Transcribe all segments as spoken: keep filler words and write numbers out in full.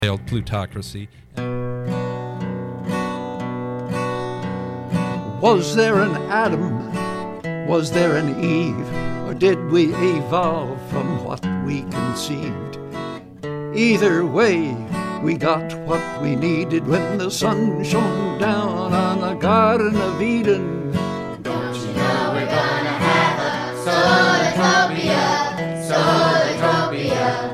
failed plutocracy. Was there an Adam? Was there an Eve? Or did we evolve from what we conceived? Either way, we got what we needed when the sun shone down on the Garden of Eden. Don't you know we're gonna have a solartopia, solartopia,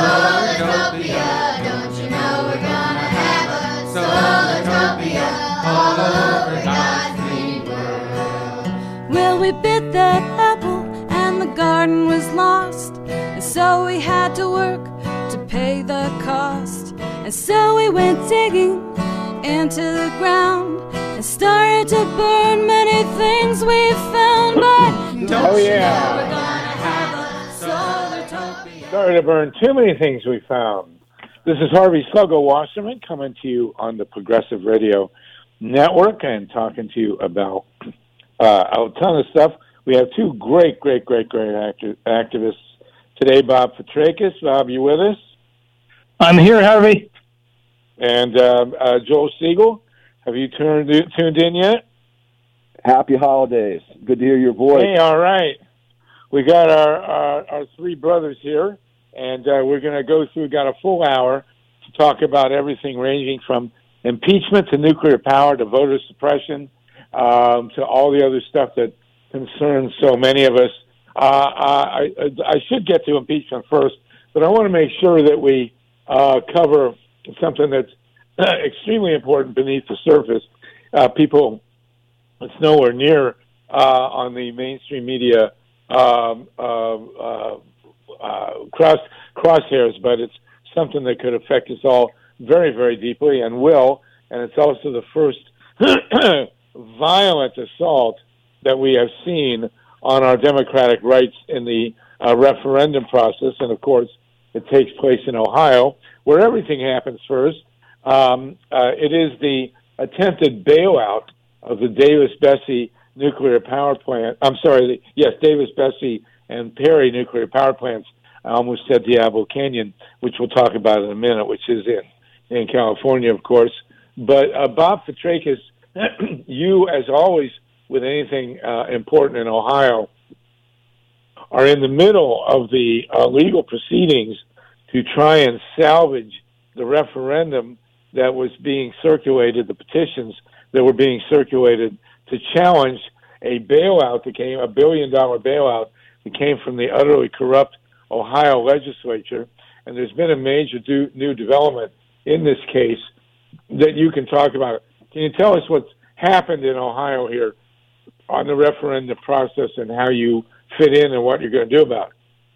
solartopia. Don't you know we're gonna have a solartopia all over God's green world? Well, we bit that apple and the garden was lost, and so we had to work to pay the cost. And so we went digging into the ground and started to burn many things we found. But don't oh, yeah. you know we're gonna have a solartopia? Started to burn too many things we found. This is Harvey Sluggo Wasserman coming to you on the Progressive Radio Network and talking to you about uh, a ton of stuff. We have two great, great, great, great acti- activists today. Bob Petrakis. Bob, you with us? I'm here, Harvey. And uh, uh, Joel Siegel. Have you turned, tuned in yet? Happy holidays. Good to hear your voice. Hey, all right. We got our, our, our three brothers here, and uh, we're going to go through, got a full hour to talk about everything ranging from impeachment to nuclear power to voter suppression um, to all the other stuff that concerns so many of us. Uh, I, I should get to impeachment first, but I want to make sure that we uh, cover something that's uh, extremely important beneath the surface. Uh, people, it's nowhere near uh, on the mainstream media um, uh, uh, uh, cross crosshairs, but it's something that could affect us all very, very deeply and will. And it's also the first violent assault that we have seen on our democratic rights in the uh, referendum process. And, of course, it takes place in Ohio, where everything happens first. Um, uh, it is the attempted bailout of the Davis-Besse nuclear power plant. I'm sorry, the, yes, Davis-Besse and Perry nuclear power plants. I almost said Diablo Canyon, which we'll talk about in a minute, which is in, in California, of course. But uh, Bob Petrakis, you, as always, with anything uh, important in Ohio, are in the middle of the uh, legal proceedings to try and salvage the referendum that was being circulated, the petitions that were being circulated to challenge a bailout that came, a billion-dollar bailout that came from the utterly corrupt Ohio legislature. And there's been a major do, new development in this case that you can talk about. Can you tell us what's happened in Ohio here on the referendum process and how you fit in and what you're going to do about it?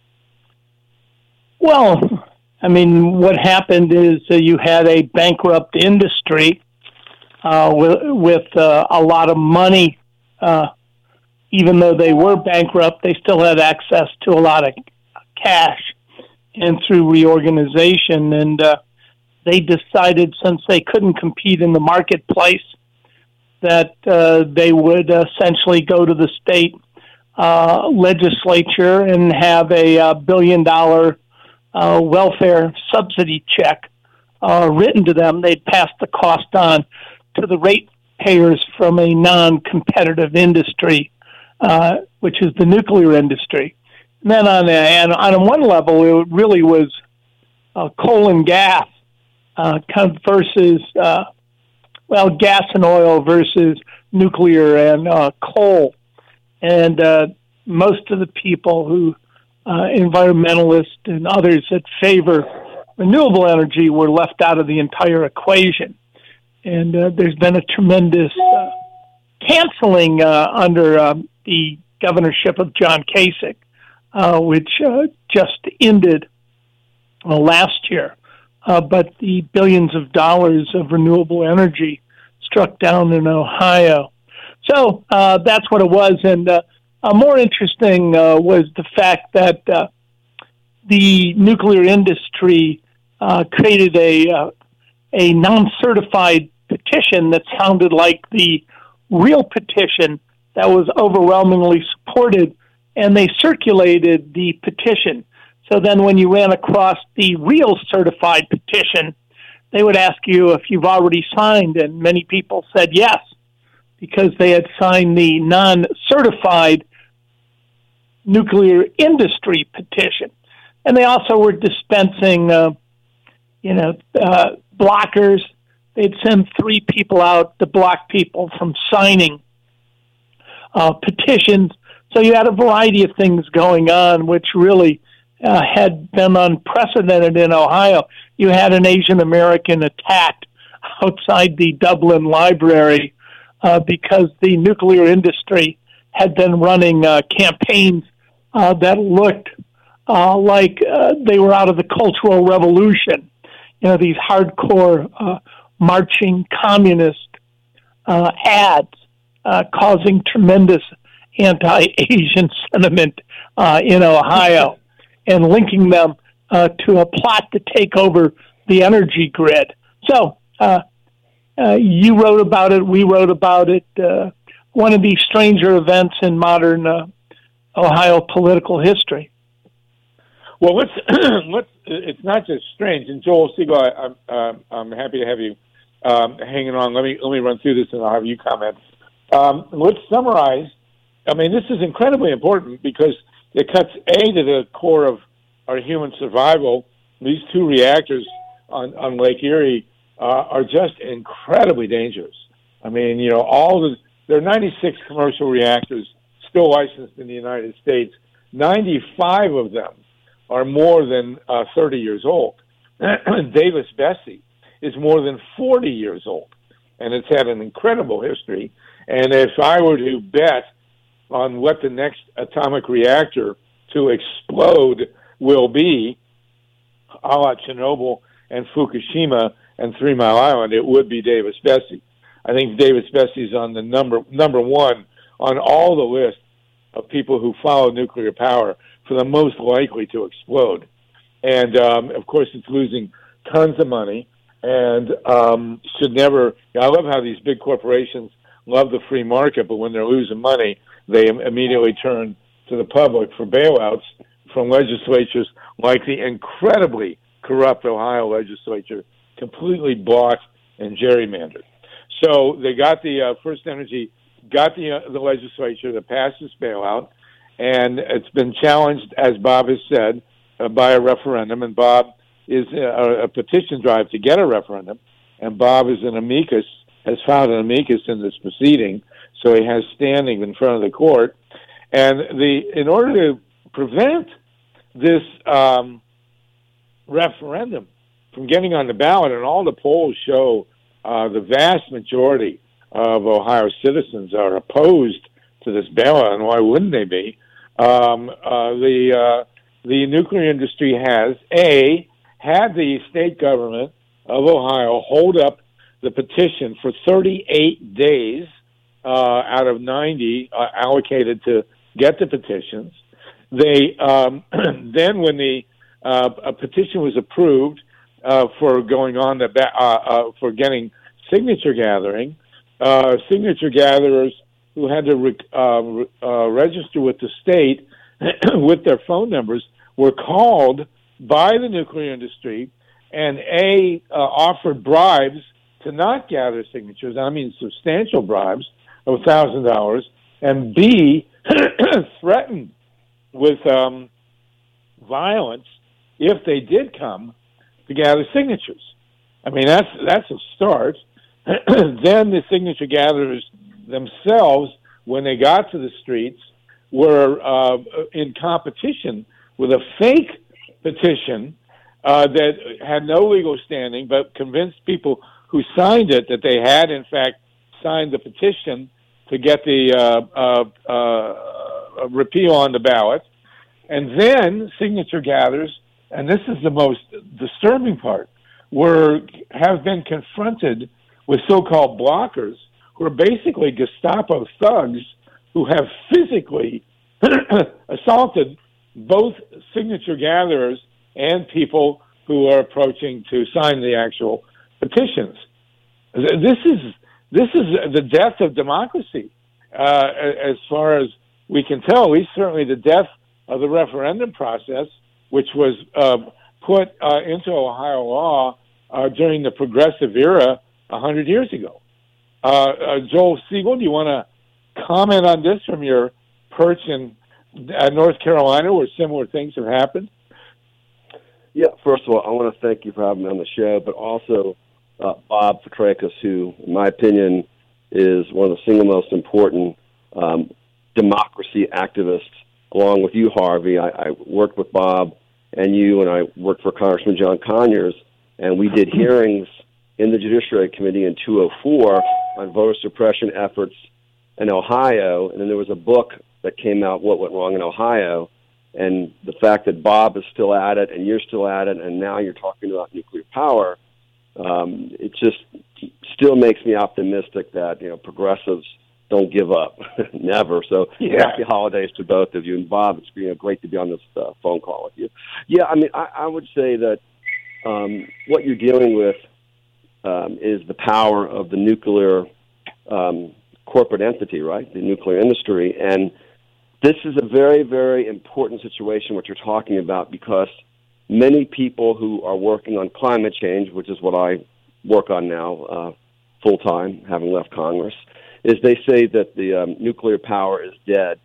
Well, I mean, what happened is uh, you had a bankrupt industry uh, with, with uh, a lot of money. Uh, even though they were bankrupt, they still had access to a lot of cash. And through reorganization, and uh, they decided, since they couldn't compete in the marketplace, that uh, they would essentially go to the state uh, legislature and have a uh, billion-dollar uh, welfare subsidy check uh, written to them. They'd pass the cost on to the ratepayers from a non-competitive industry, uh, which is the nuclear industry. And then on, a, and on one level, it really was uh, coal and gas uh, kind of versus... Uh, Well, gas and oil versus nuclear and uh, coal. And uh, most of the people who, uh, environmentalists and others that favor renewable energy, were left out of the entire equation. And uh, there's been a tremendous uh, canceling uh, under uh, the governorship of John Kasich, uh, which uh, just ended uh, last year. Uh, but the billions of dollars of renewable energy struck down in Ohio. So uh, that's what it was. And uh, uh, more interesting uh, was the fact that uh, the nuclear industry uh, created a, uh, a non-certified petition that sounded like the real petition that was overwhelmingly supported, and they circulated the petition. So then when you ran across the real certified petition, they would ask you if you've already signed, and many people said yes, because they had signed the non-certified nuclear industry petition. And they also were dispensing, uh, you know, uh, blockers. They'd send three people out to block people from signing uh, petitions. So you had a variety of things going on, which really uh, had been unprecedented in Ohio. You had an Asian American attacked outside the Dublin Library uh, because the nuclear industry had been running uh, campaigns uh, that looked uh, like uh, they were out of the Cultural Revolution. You know, these hardcore uh, marching communist uh, ads uh, causing tremendous anti-Asian sentiment uh, in Ohio and linking them uh, to a plot to take over the energy grid. So uh, uh, you wrote about it, we wrote about it, uh, one of the stranger events in modern uh, Ohio political history. Well, let's, let's, it's not just strange. And Joel Siegel, I, I'm, uh, I'm happy to have you um, hanging on. Let me, let me run through this and I'll have you comment. Um, let's summarize. I mean, this is incredibly important because it cuts, A, to the core of our human survival. These two reactors on, on Lake Erie uh, are just incredibly dangerous. I mean, you know, all the, there are ninety-six commercial reactors still licensed in the United States. ninety-five of them are more than uh, thirty years old. Davis-Besse is more than forty years old, and it's had an incredible history. And if I were to bet on what the next atomic reactor to explode will be, a la Chernobyl and Fukushima and Three Mile Island, it would be Davis-Besse. I think Davis-Besse is on the number number one on all the list of people who follow nuclear power for the most likely to explode. And, um, of course, it's losing tons of money and um, should never – I love how these big corporations love the free market, but when they're losing money, they immediately turn to the public for bailouts from legislatures like the incredibly corrupt Ohio legislature, completely bought and gerrymandered. So they got the uh, First Energy, got the uh, the legislature to pass this bailout, and it's been challenged, as Bob has said, uh, by a referendum. And Bob is uh, a petition drive to get a referendum, and Bob is an amicus, has filed an amicus in this proceeding, so he has standing in front of the court. And the in order to prevent this um, referendum from getting on the ballot, and all the polls show uh, the vast majority of Ohio citizens are opposed to this bailout, and why wouldn't they be? Um, uh, the uh, the nuclear industry has, A, had the state government of Ohio hold up the petition for thirty-eight days uh, out of ninety uh, allocated to get the petitions. They um, then, when the uh, a petition was approved uh, for going on the ba- uh, uh, for getting signature gathering, uh, signature gatherers who had to re- uh, re- uh, register with the state with their phone numbers were called by the nuclear industry, and A, uh, offered bribes to not gather signatures. I mean, substantial bribes of one thousand dollars, and B, threatened with um, violence if they did come to gather signatures. I mean, that's that's a start. Then the signature gatherers themselves, when they got to the streets, were uh, in competition with a fake petition uh, that had no legal standing, but convinced people who signed it that they had, in fact, signed the petition to get the uh, uh, uh, repeal on the ballot. And then signature gatherers, and this is the most disturbing part, were have been confronted with so-called blockers, who are basically Gestapo thugs who have physically assaulted both signature gatherers and people who are approaching to sign the actual petitions. This is this is the death of democracy, uh, as far as we can tell. At least certainly the death of the referendum process, which was uh, put uh, into Ohio law uh, during the progressive era a hundred years ago. Uh, uh, Joel Siegel, do you want to comment on this from your perch in uh, North Carolina, where similar things have happened? Yeah, first of all, I want to thank you for having me on the show, but also uh, Bob Fitrakis, who, in my opinion, is one of the single most important um, democracy activists, along with you, Harvey. I, I worked with Bob and you, and I worked for Congressman John Conyers, and we did hearings in the Judiciary Committee in two thousand four on voter suppression efforts in Ohio, and then there was a book that came out, What Went Wrong in Ohio, and the fact that Bob is still at it, and you're still at it, and now you're talking about nuclear power, um, it just still makes me optimistic that, you know, progressives don't give up, never. So yeah. Happy holidays to both of you. And Bob, it's you know, great to be on this uh, phone call with you. Yeah, I mean, I, I would say that um, what you're dealing with um, is the power of the nuclear um, corporate entity, right, the nuclear industry. And this is a very, very important situation, what you're talking about, because many people who are working on climate change, which is what I work on now uh, full-time, having left Congress, is they say that the um, nuclear power is dead.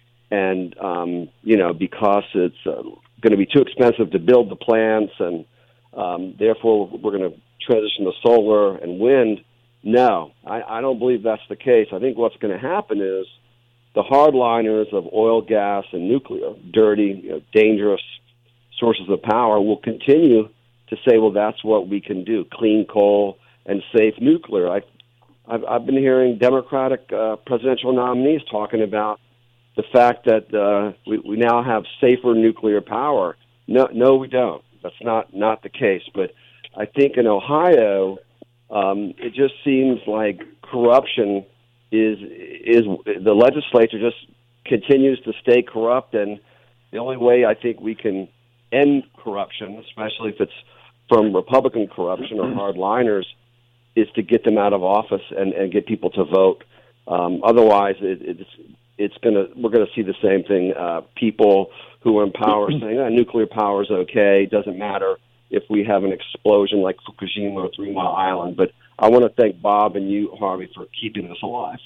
And, um, you know, because it's uh, going to be too expensive to build the plants, and um, therefore we're going to transition to solar and wind. No, I, I don't believe that's the case. I think what's going to happen is the hardliners of oil, gas, and nuclear, dirty, you know, dangerous sources of power, will continue to say, well, that's what we can do, clean coal and safe nuclear. I, I've, I've been hearing Democratic uh, presidential nominees talking about the fact that uh, we, we now have safer nuclear power. No, no, we don't. That's not, not the case. But I think in Ohio, um, it just seems like corruption is is the legislature just continues to stay corrupt, and the only way I think we can end corruption, especially if it's from Republican corruption or hardliners, is to get them out of office and, and get people to vote. Um, otherwise, it, it's it's gonna we're gonna see the same thing. Uh, people who are in power saying oh, nuclear power is okay. Doesn't matter if we have an explosion like Fukushima or Three Mile Island. But I want to thank Bob and you, Harvey, for keeping us alive.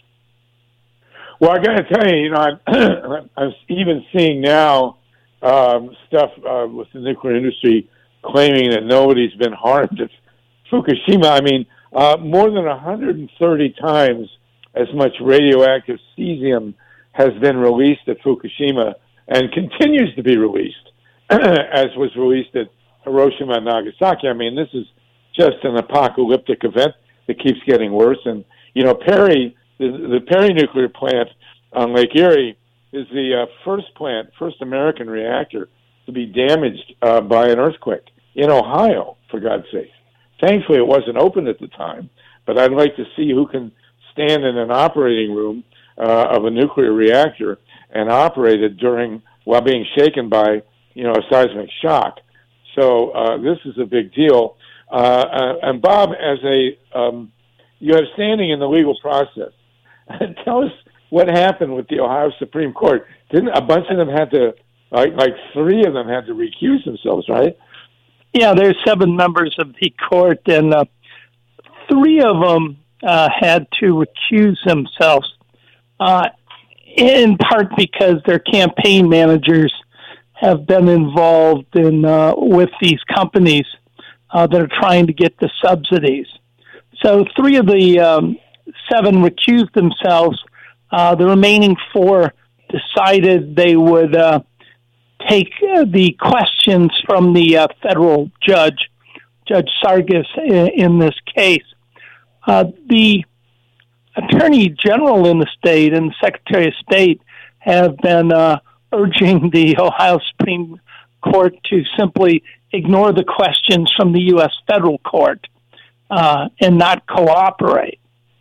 Well, I got to tell you, you know, I'm, I'm even seeing now um, stuff uh, with the nuclear industry claiming that nobody's been harmed at Fukushima. I mean, uh, more than one hundred thirty times as much radioactive cesium has been released at Fukushima and continues to be released, as was released at Hiroshima and Nagasaki. I mean, this is just an apocalyptic event that keeps getting worse. And, you know, Perry, the, the Perry nuclear plant on Lake Erie is the uh, first plant, first American reactor to be damaged uh, by an earthquake in Ohio, for God's sake. Thankfully, it wasn't open at the time, but I'd like to see who can stand in an operating room uh, of a nuclear reactor and operate it during, while being shaken by, you know, a seismic shock. So uh, this is a big deal. Uh, uh, and Bob, as a um, you have standing in the legal process, tell us what happened with the Ohio Supreme Court. Didn't a bunch of them had to, like, like three of them had to recuse themselves, right? Yeah, there's seven members of the court, and uh, three of them uh, had to recuse themselves, uh, in part because their campaign managers have been involved in uh, with these companies uh, that are trying to get the subsidies. So three of the um, seven recused themselves. Uh, the remaining four decided they would uh, take uh, the questions from the uh, federal judge, Judge Sargis, in, in this case. Uh, the Attorney General in the state and the Secretary of State have been uh, urging the Ohio Supreme Court to simply ignore the questions from the U S federal court uh, and not cooperate.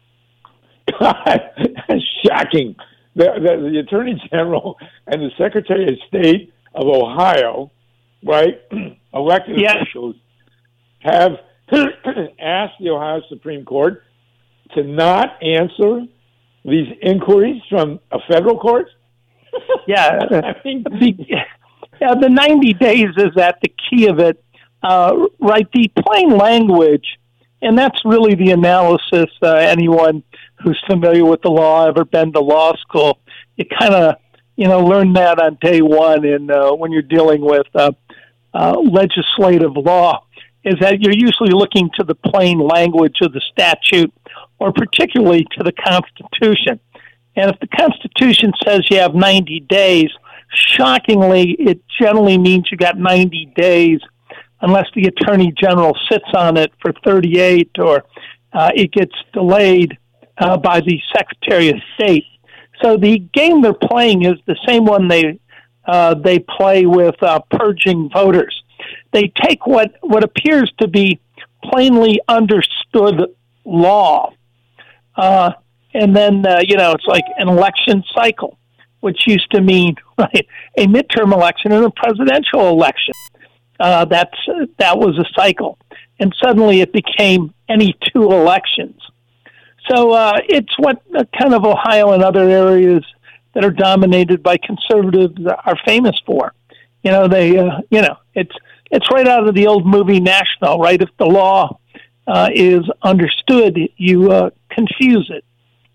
Shocking. The, the, the Attorney General and the Secretary of State of Ohio, right, elected yes. officials, have asked the Ohio Supreme Court to not answer these inquiries from a federal court? Yeah, I mean, the, yeah, the ninety days is at the key of it. uh, right, the plain language, and that's really the analysis. Uh, anyone who's familiar with the law, ever been to law school, you kind of, you know, learn that on day one. And uh, when you're dealing with uh, uh, legislative law, is that you're usually looking to the plain language of the statute, or particularly to the Constitution. And if the Constitution says you have ninety days, shockingly, it generally means you got ninety days, unless the Attorney General sits on it for thirty-eight, or uh, it gets delayed uh, by the Secretary of State. So the game they're playing is the same one they uh, they play with uh, purging voters. They take what, what appears to be plainly understood law, uh, and then, uh, you know, it's like an election cycle, which used to mean, right, a midterm election and a presidential election. Uh, that's, uh, that was a cycle. And suddenly it became any two elections. So uh, it's what uh, kind of Ohio and other areas that are dominated by conservatives are famous for. You know, they, uh, you know, it's it's right out of the old movie National, right? If the law uh, is understood, you uh, confuse it.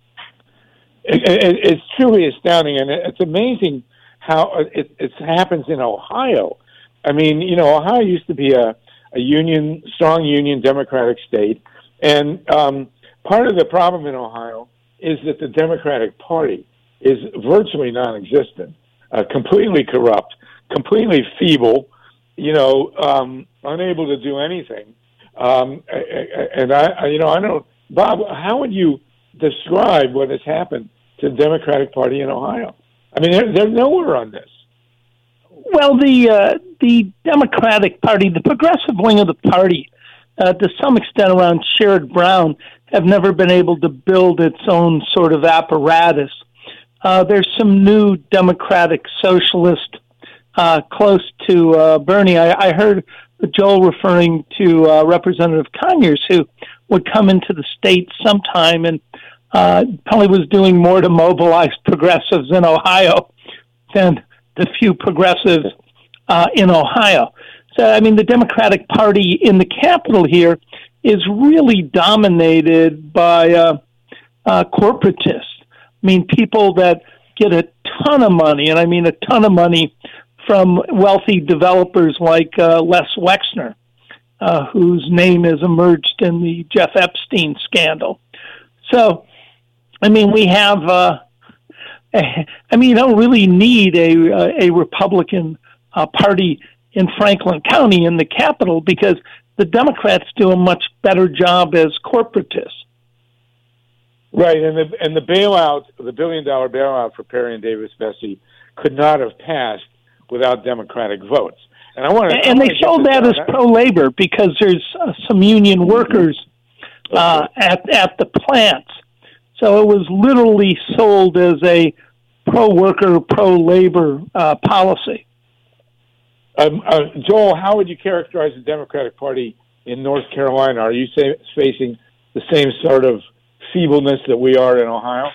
It, it. It's truly astounding, and it's amazing how it, it happens in Ohio. I mean, you know, Ohio used to be a, a union, strong union Democratic state, and um, part of the problem in Ohio is that the Democratic Party is virtually non-existent, uh, completely corrupt, completely feeble, you know, um, unable to do anything. Um, and I, I, you know, I don't, Bob, how would you describe what has happened to the Democratic Party in Ohio? I mean, they're, they're nowhere on this. Well, the uh, the Democratic Party, the progressive wing of the party, uh, to some extent around Sherrod Brown, have never been able to build its own sort of apparatus. Uh, there's some new Democratic socialist uh, close to uh, Bernie. I, I heard Joel referring to uh, Representative Conyers, who would come into the state sometime and uh, probably was doing more to mobilize progressives in Ohio than the few progressives uh, in Ohio. So, I mean, the Democratic Party in the Capitol here is really dominated by uh, uh, corporatists. I mean, people that get a ton of money, and I mean a ton of money from wealthy developers like uh, Les Wexner, uh, whose name has emerged in the Jeff Epstein scandal. So, I mean, we have, uh, I mean, you don't really need a, a Republican uh, party in Franklin County in the Capitol, because the Democrats do a much better job as corporatists. Right, and the and the bailout, the billion dollar bailout for Perry and Davis Bessie could not have passed without Democratic votes. And I want to, and they sold that as pro-labor, because there's uh, some union workers uh, at at the plants. So it was literally sold as a pro-worker, pro-labor uh, policy. Um, uh, Joel, how would you characterize the Democratic Party in North Carolina? Are you say, facing the same sort of feebleness that we are in Ohio?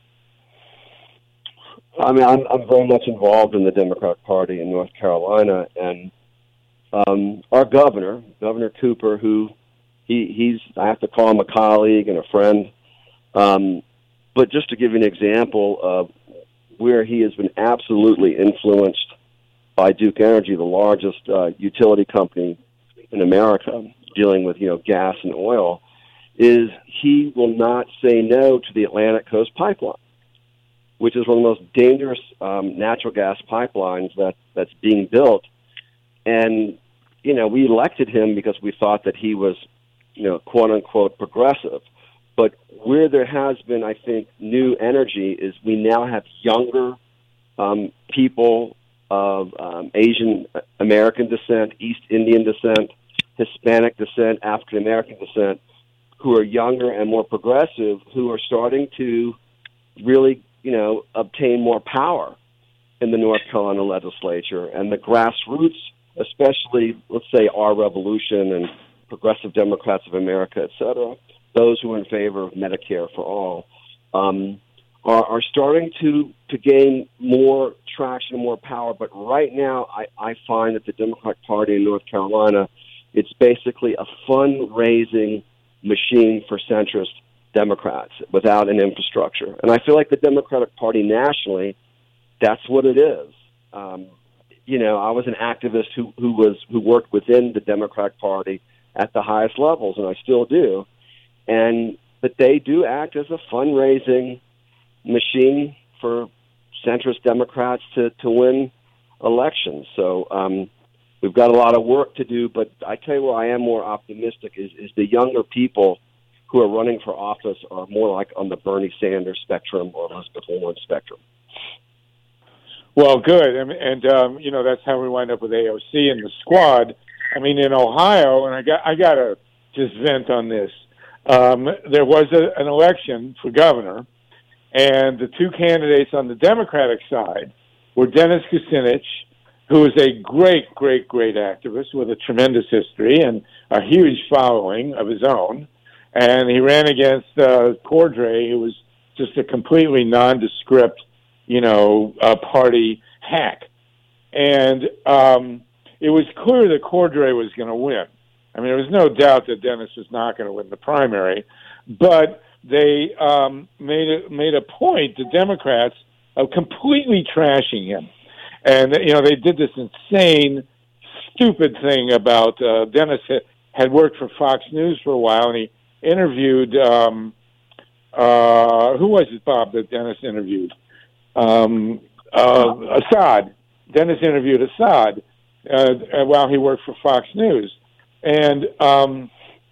I mean, I'm, I'm very much involved in the Democratic Party in North Carolina, and um, our governor, Governor Cooper, who he, he's, I have to call him a colleague and a friend, um, but just to give you an example of where he has been absolutely influenced by Duke Energy, the largest uh, utility company in America, dealing with, you know, gas and oil, is he will not say no to the Atlantic Coast Pipeline, which is one of the most dangerous um, natural gas pipelines that, that's being built. And, you know, we elected him because we thought that he was, you know, quote-unquote progressive. But where there has been, I think, new energy is we now have younger um, people of um, Asian American descent, East Indian descent, Hispanic descent, African American descent, who are younger and more progressive, who are starting to really, you know, obtain more power in the North Carolina legislature. And the grassroots, especially, let's say, our Revolution and Progressive Democrats of America, et cetera, those who are in favor of Medicare for all, um, are, are starting to, to gain more traction and more power. But right now, I, I find that the Democratic Party in North Carolina It's basically a fundraising machine for centrist Democrats without an infrastructure. And I feel like the Democratic Party nationally, that's what it is. Um, you know, I was an activist who, who was who worked within the Democratic Party at the highest levels, and I still do. And but they do act as a fundraising machine for centrist Democrats to, to win elections. So um, we've got a lot of work to do, but I tell you where I am more optimistic is, is the younger people who are running for office are more like on the Bernie Sanders spectrum or Elizabeth Warren spectrum. Well, good. And, and um, you know, that's how we wind up with A O C and the squad. I mean, in Ohio, and I got I got to just vent on this. Um, there was a, an election for governor, and the two candidates on the Democratic side were Dennis Kucinich, who is a great, great, great activist with a tremendous history and a huge following of his own, and he ran against uh, Cordray, who was just a completely nondescript, you know, uh, party hack. And um, it was clear that Cordray was going to win. I mean, there was no doubt that Dennis was not going to win the primary, but they um, made a, made a point, the Democrats, of completely trashing him. And, you know, they did this insane, stupid thing about uh, Dennis had, had worked for Fox News for a while, and he interviewed, um, uh, who was it, Bob, that Dennis interviewed? Um, uh, Assad. Dennis interviewed Assad uh, while he worked for Fox News. And um,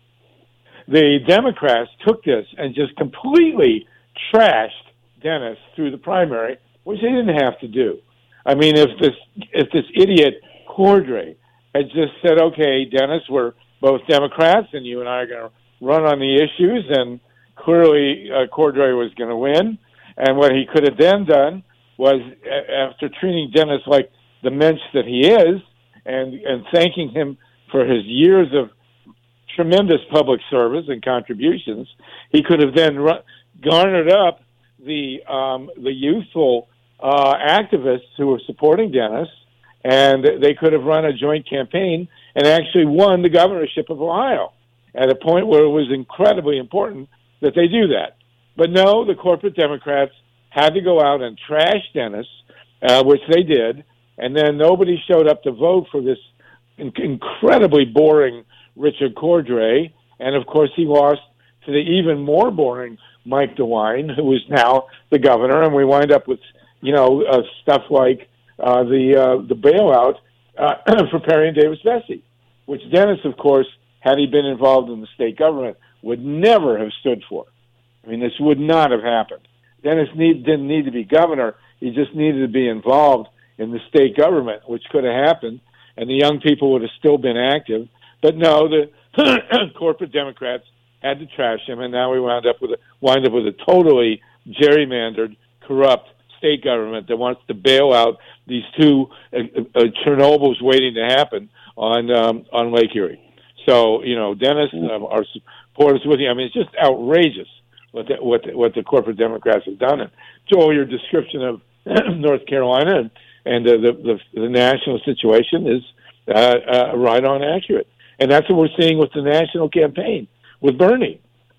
the Democrats took this and just completely trashed Dennis through the primary, which they didn't have to do. I mean, if this if this idiot Cordray had just said, okay, Dennis, we're both Democrats and you and I are going to run on the issues, and clearly uh, Cordray was going to win. And what he could have then done was, after treating Dennis like the mensch that he is and, and thanking him for his years of tremendous public service and contributions, he could have then run, garnered up the um, the youthful uh, activists who were supporting Dennis, and they could have run a joint campaign and actually won the governorship of Ohio at a point where it was incredibly important that they do that. But no, the corporate Democrats had to go out and trash Dennis, uh, which they did, and then nobody showed up to vote for this incredibly boring Richard Cordray, and of course he lost to the even more boring Mike DeWine, who is now the governor, and we wind up with, you know, uh, stuff like uh, the uh, the bailout uh, for Perry and Davis Vesey, which Dennis, of course, had he been involved in the state government, would never have stood for. I mean, this would not have happened. Dennis need, didn't need to be governor. He just needed to be involved in the state government, which could have happened, and the young people would have still been active. But no, the corporate Democrats had to trash him, and now we wound up with a, wind up with a totally gerrymandered, corrupt state government that wants to bail out these two uh, uh, Chernobyls waiting to happen on um, on Lake Erie. So, you know, Dennis, um, our supporters with you. I mean, it's just outrageous what the, what the, what the corporate Democrats have done. And Joel, your description of North Carolina and, and uh, the, the the national situation is uh, uh, right on accurate. And that's what we're seeing with the national campaign with Bernie.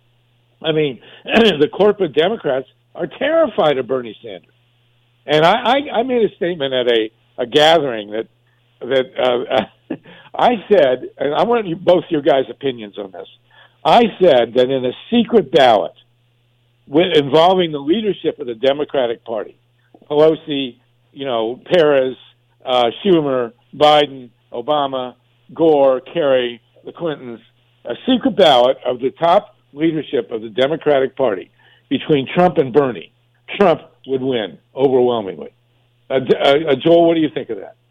I mean, the corporate Democrats are terrified of Bernie Sanders. And I, I, I made a statement at a, a gathering that that uh, I said, and I want you, both your guys' opinions on this. I said that in a secret ballot with, involving the leadership of the Democratic Party, Pelosi, you know, Perez, uh, Schumer, Biden, Obama, Gore, Kerry, the Clintons, a secret ballot of the top leadership of the Democratic Party between Trump and Bernie, Trump would win overwhelmingly. Uh, uh, Joel, what do you think of that?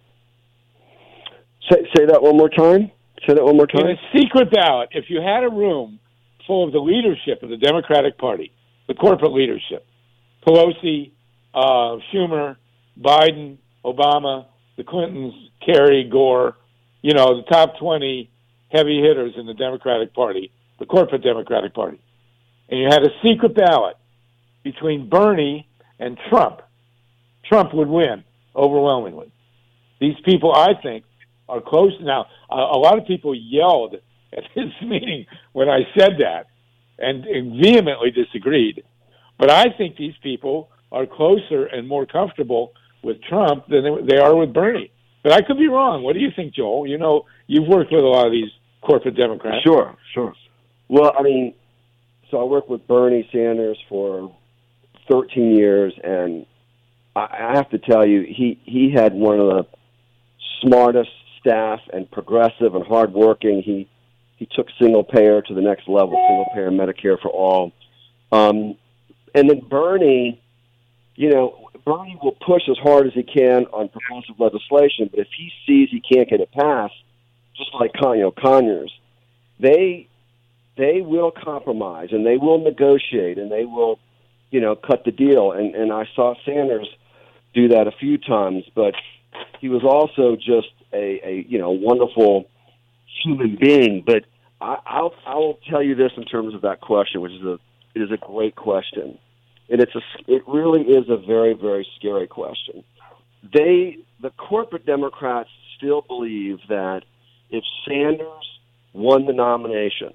Say, say that one more time. Say that one more time. In a secret ballot, if you had a room full of the leadership of the Democratic Party, the corporate leadership, Pelosi, uh, Schumer, Biden, Obama, the Clintons, Kerry, Gore, you know, the top twenty heavy hitters in the Democratic Party, the corporate Democratic Party, and you had a secret ballot between Bernie and Trump, Trump would win overwhelmingly. These people, I think, are close. Now, a, a lot of people yelled at this meeting when I said that and, and vehemently disagreed. But I think these people are closer and more comfortable with Trump than they, they are with Bernie. But I could be wrong. What do you think, Joel? You know, you've worked with a lot of these corporate Democrats. Sure, sure. Well, I mean, so I worked with Bernie Sanders for thirteen years, and I have to tell you, he, he had one of the smartest staff and progressive and hardworking. He he took single payer to the next level, single payer Medicare for all. Um, and then Bernie, you know, Bernie will push as hard as he can on progressive legislation, but if he sees he can't get it passed, just like you know Conyers, they they will compromise and they will negotiate and they will, you know, cut the deal. And and I saw Sanders do that a few times, but he was also just a, a you know wonderful human being. But I, I'll I'll tell you this in terms of that question, which is a it is a great question, and it's a it really is a very very scary question. They the corporate Democrats still believe that if Sanders won the nomination,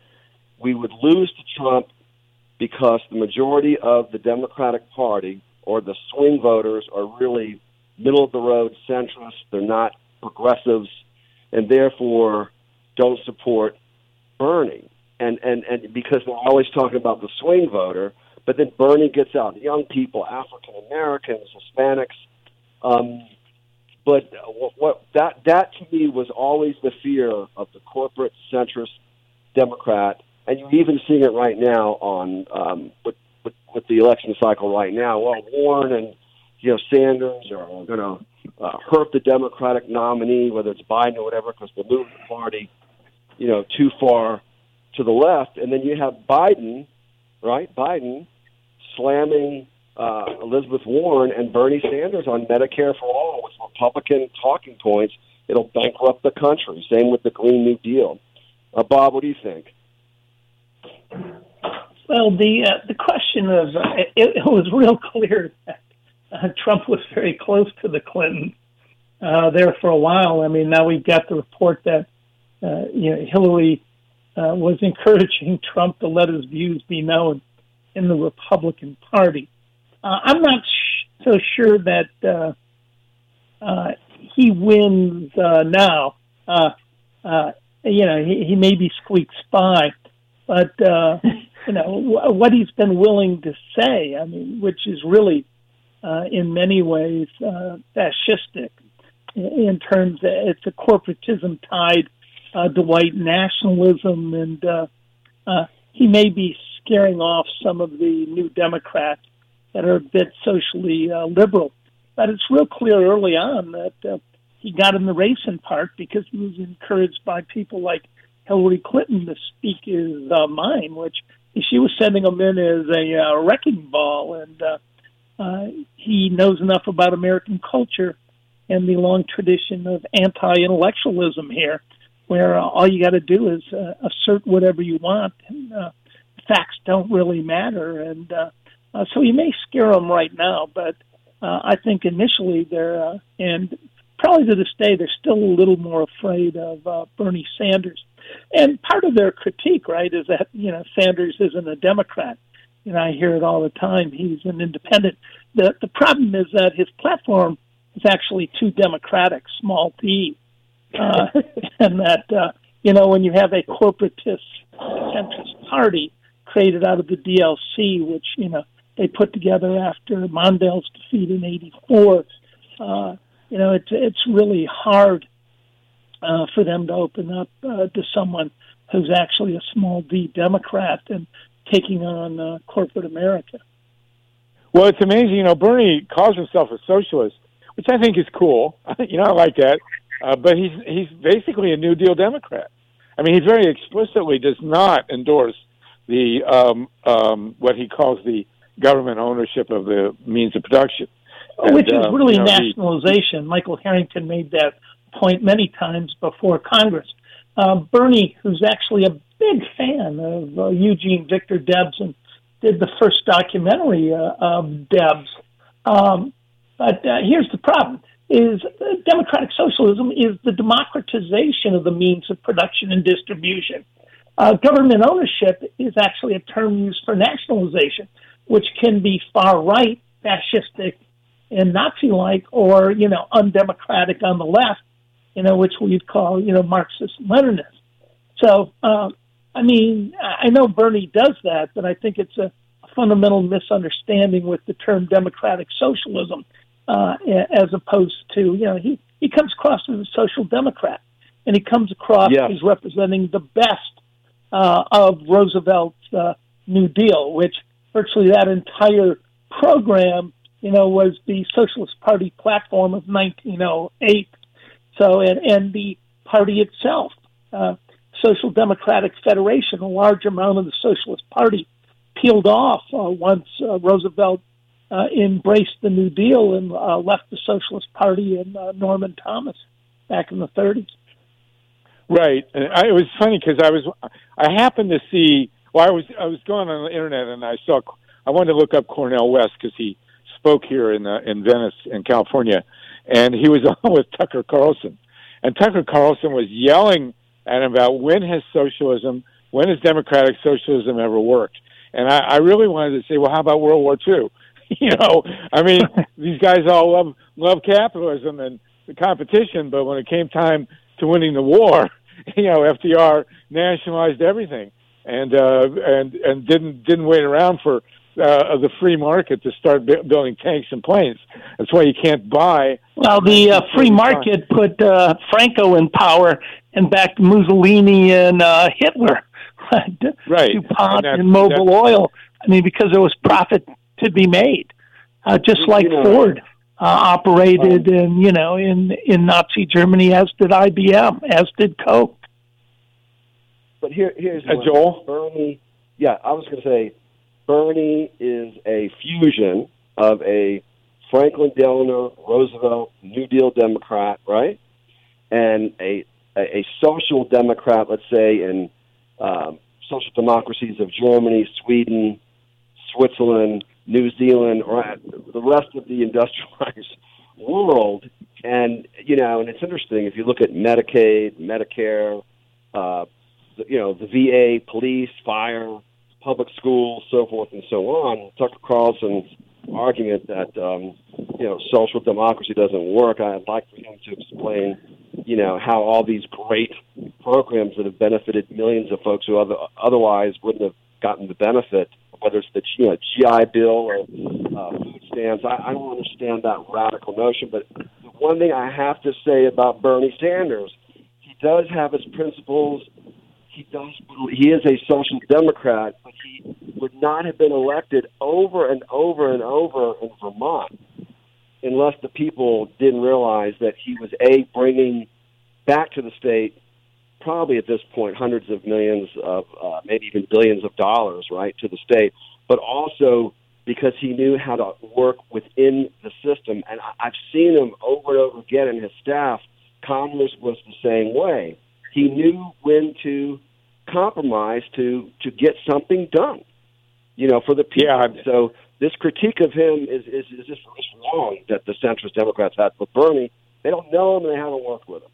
we would lose to Trump because the majority of the Democratic Party or the swing voters are really middle-of-the-road centrists. They're not progressives, and therefore don't support Bernie. And, and, and because they're always talking about the swing voter, but then Bernie gets out, young people, African-Americans, Hispanics. Um, but what, what that, that to me was always the fear of the corporate centrist Democrat, and you're even seeing it right now on um, with, with, with the election cycle right now. Well, Warren and you know Sanders are going to uh, hurt the Democratic nominee, whether it's Biden or whatever, because they're moving the party, you know, too far to the left. And then you have Biden, right? Biden slamming uh, Elizabeth Warren and Bernie Sanders on Medicare for all with Republican talking points. It'll bankrupt the country. Same with the Green New Deal. Uh, Bob, what do you think? Well, the uh, the question of uh, it, it was real clear that uh, Trump was very close to the Clintons uh, there for a while. I mean, now we've got the report that uh, you know Hillary uh, was encouraging Trump to let his views be known in the Republican Party. Uh, I'm not sh- so sure that uh, uh, he wins uh, now. Uh, uh, you know, he, he maybe squeaks by. But, uh, you know, what he's been willing to say, I mean, which is really, uh, in many ways, uh, fascistic in terms of it's a corporatism tied uh, to white nationalism. And uh, uh, he may be scaring off some of the new Democrats that are a bit socially uh, liberal. But it's real clear early on that uh, he got in the race in part because he was encouraged by people like Hillary Clinton to speak his uh, mind, which she was sending him in as a uh, wrecking ball. And uh, uh, he knows enough about American culture and the long tradition of anti-intellectualism here, where uh, all you got to do is uh, assert whatever you want, and uh, facts don't really matter. And uh, uh, so you may scare them right now, but uh, I think initially they're, uh, and probably to this day, they're still a little more afraid of uh, Bernie Sanders. And part of their critique, right, is that, you know, Sanders isn't a Democrat. You know, I hear it all the time. He's an independent. The the problem is that his platform is actually too democratic, small d. Uh, and that, uh, you know, when you have a corporatist centrist party created out of the D L C, which, you know, they put together after Mondale's defeat in eighty-four, uh, you know, it's, it's really hard Uh, for them to open up uh, to someone who's actually a small d Democrat and taking on uh, corporate America. Well, it's amazing. You know, Bernie calls himself a socialist, which I think is cool. You know, I like that. Uh, but he's he's basically a New Deal Democrat. I mean, he very explicitly does not endorse the um, um, what he calls the government ownership of the means of production, which and, is uh, really you know, nationalization. He, Michael Harrington made that point many times before Congress. Uh, Bernie, who's actually a big fan of uh, Eugene Victor Debs and did the first documentary uh, of Debs. Um, but uh, here's the problem. is uh, democratic socialism is the democratization of the means of production and distribution. Uh, government ownership is actually a term used for nationalization, which can be far right, fascistic, and Nazi-like, or, you know, undemocratic on the left, you know, which we'd call, you know, Marxist-Leninist. So, um, I mean, I know Bernie does that, but I think it's a, a fundamental misunderstanding with the term democratic socialism, uh, as opposed to, you know, he, he comes across as a social democrat, and he comes across yes. as representing the best uh, of Roosevelt's uh, New Deal, which virtually that entire program, you know, was the Socialist Party platform of nineteen oh eight. So, and, and the party itself, uh, Social Democratic Federation, a large amount of the Socialist Party peeled off uh, once uh, Roosevelt uh, embraced the New Deal and uh, left the Socialist Party and uh, Norman Thomas back in the thirties. Right, and I, it was funny because I was I happened to see. Well, I was I was going on the internet and I saw. I wanted to look up Cornel West because he spoke here in uh, in Venice, in California, and he was on with Tucker Carlson, and Tucker Carlson was yelling at him about when has socialism, when has democratic socialism ever worked? And I, I really wanted to say, well, how about World War Two? you know, I mean, these guys all love love capitalism and the competition, but when it came time to winning the war, you know, F D R nationalized everything and uh, and and didn't didn't wait around for uh, the free market to start bu- building tanks and planes. That's why you can't buy. Well, the uh, free market put uh, Franco in power and backed Mussolini and uh, Hitler. Right. DuPont and, and Mobil Oil. I mean, because there was profit to be made, uh, just like you know, Ford uh, operated um, in, you know, in, in Nazi Germany, as did I B M, as did Coke. But here, here's uh, Joel. Bernie. Yeah, I was going to say, Bernie is a fusion of a Franklin Delano Roosevelt New Deal Democrat, right, and a a, a social democrat, let's say, in um, social democracies of Germany, Sweden, Switzerland, New Zealand, or the rest of the industrialized world. And, you know, and it's interesting, if you look at Medicaid, Medicare, uh, the, you know, the V A, police, fire, public schools, so forth and so on, Tucker Carlson's argument that, um, you know, social democracy doesn't work, I'd like for him to explain, you know, how all these great programs that have benefited millions of folks who other, otherwise wouldn't have gotten the benefit, whether it's the, you know, G I Bill or uh, food stamps. I, I don't understand that radical notion, but the one thing I have to say about Bernie Sanders, he does have his principles. He does. He is a social democrat, but he would not have been elected over and over and over in Vermont unless the people didn't realize that he was, A, bringing back to the state probably at this point hundreds of millions of, uh, maybe even billions of dollars, right, to the state, but also because he knew how to work within the system. And I, I've seen him over and over again, and his staff. Congress was the same way. He knew when to compromise to, to get something done, you know, for the people. Yeah. So this critique of him is, is, is just wrong that the centrist Democrats had. But Bernie, they don't know him and they haven't worked with him.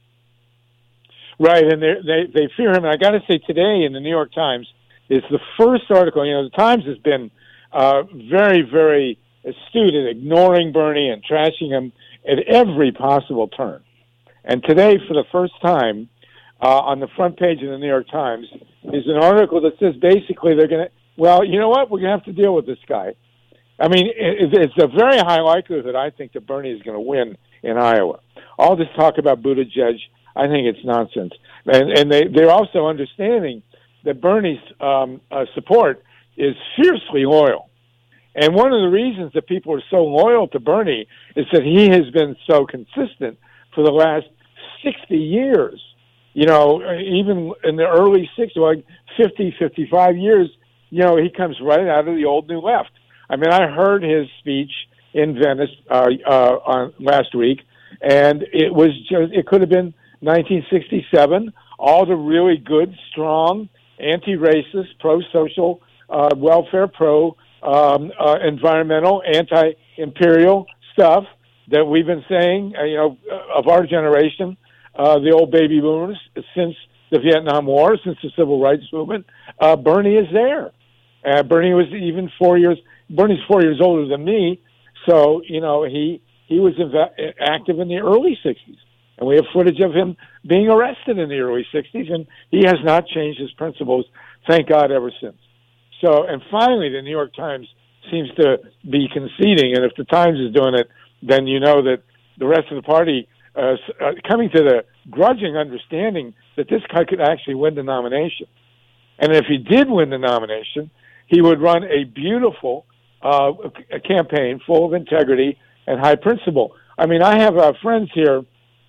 Right, and they they they fear him. And I got to say, today in the New York Times is the first article. You know, the Times has been uh, very, very astute at ignoring Bernie and trashing him at every possible turn. And today, for the first time, uh, on the front page of the New York Times, is an article that says basically they're going to, well, you know what, we're going to have to deal with this guy. I mean, it, it's a very high likelihood, I think, that Bernie is going to win in Iowa. All this talk about Buttigieg, I think it's nonsense. And, and they, they're also understanding that Bernie's um, uh, support is fiercely loyal. And one of the reasons that people are so loyal to Bernie is that he has been so consistent for the last sixty years. You know, even in the early sixties, like fifty, fifty-five years, you know, he comes right out of the old New Left. I mean, I heard his speech in Venice uh, uh, on last week, and it was just, it could have been nineteen sixty-seven, all the really good, strong, anti-racist, pro-social, uh, welfare, pro um, uh, environmental, anti-imperial stuff that we've been saying, uh, you know, of our generation, uh, the old baby boomers, since the Vietnam War, since the Civil Rights Movement, uh, Bernie is there. Uh, Bernie was even four years, Bernie's four years older than me, so, you know, he, he was inv- active in the early sixties. And we have footage of him being arrested in the early sixties, and he has not changed his principles, thank God, ever since. So, and finally, the New York Times seems to be conceding, and if the Times is doing it, then you know that the rest of the party uh, uh, coming to the grudging understanding that this guy could actually win the nomination. And if he did win the nomination, he would run a beautiful uh, a campaign full of integrity and high principle. I mean, I have uh, friends here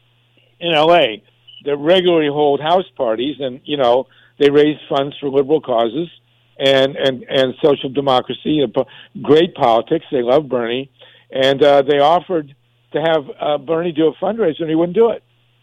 in L A that regularly hold house parties, and, you know, they raise funds for liberal causes and, and, and social democracy, and po- great politics. They love Bernie. And uh, they offered to have uh, Bernie do a fundraiser, and he wouldn't do it.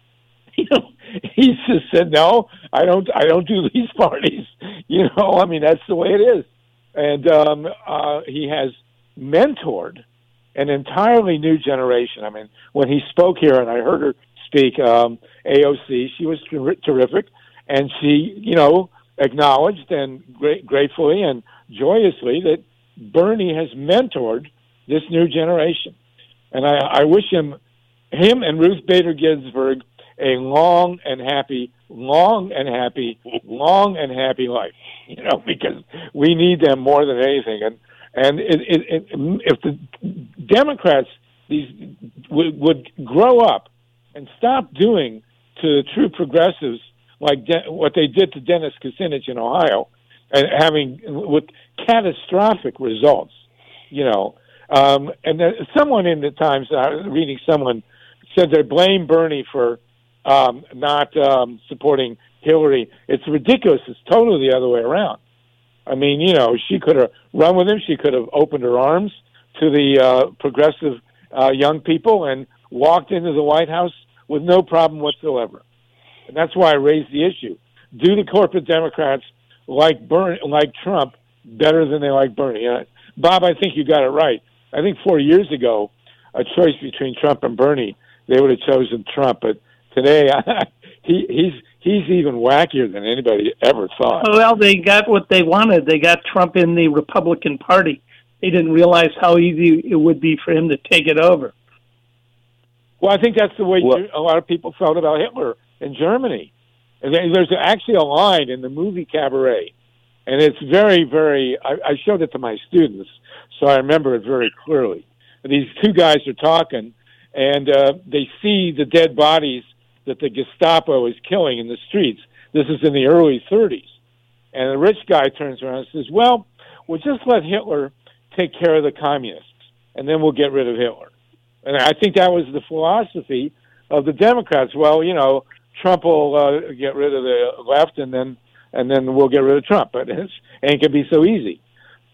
You know, he just said, "No, I don't. I don't do these parties." You know, I mean, that's the way it is. And um, uh, he has mentored an entirely new generation. I mean, when he spoke here, and I heard her speak, um, A O C, she was ter- terrific, and she, you know, acknowledged and gra- gratefully and joyously that Bernie has mentored this new generation. And I, I wish him, him and Ruth Bader Ginsburg a long and happy, long and happy, long and happy life, you know, because we need them more than anything. And and it, it, it, if the Democrats these would, would grow up and stop doing to the true progressives like De- what they did to Dennis Kucinich in Ohio, and having with catastrophic results, you know. Um, and then someone in the Times, I was reading someone, said they blame Bernie for um, not um, supporting Hillary. It's ridiculous. It's totally the other way around. I mean, you know, she could have run with him. She could have opened her arms to the uh, progressive uh, young people and walked into the White House with no problem whatsoever. And that's why I raised the issue. Do the corporate Democrats like Bernie, like Trump better than they like Bernie? Uh, Bob, I think you got it right. I think four years ago, a choice between Trump and Bernie, they would have chosen Trump. But today, he, he's he's even wackier than anybody ever thought. Well, they got what they wanted. They got Trump in the Republican Party. They didn't realize how easy it would be for him to take it over. Well, I think that's the way Well, a lot of people felt about Hitler in Germany. And there's actually a line in the movie Cabaret, and it's very, very, I, I showed it to my students, so I remember it very clearly. And these two guys are talking, and uh, they see the dead bodies that the Gestapo is killing in the streets. This is in the early thirties. And the rich guy turns around and says, well, we'll just let Hitler take care of the communists, and then we'll get rid of Hitler. And I think that was the philosophy of the Democrats. Well, you know, Trump will uh, get rid of the left, and then and then we'll get rid of Trump. But it ain't gonna be so easy.